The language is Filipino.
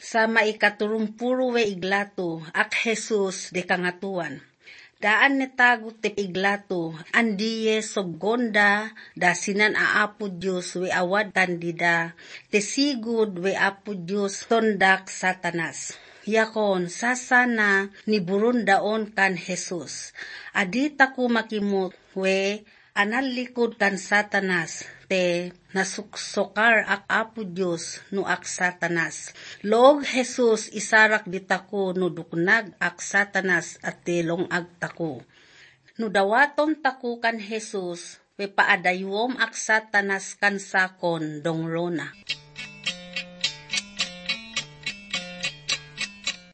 Sa maikaturumpuro we iglato, ak Jesus de kangatuan. Daan netago te iglato, andiye sobgonda, da sinan aapo Diyos we awad kandida, te sigud we apo Diyos tondak Satanas. Yakon, sasana ni burundaon kan Jesus. Adita ko makimot we analikod kan Satanas, te nasuksokar ak apo Diyos no ak Satanas. Log Jesus isarak ditako no duknag ak Satanas at tilong agtako. No dawaton tako kan Jesus, we paadayom ak Satanas kan sakon dongrona.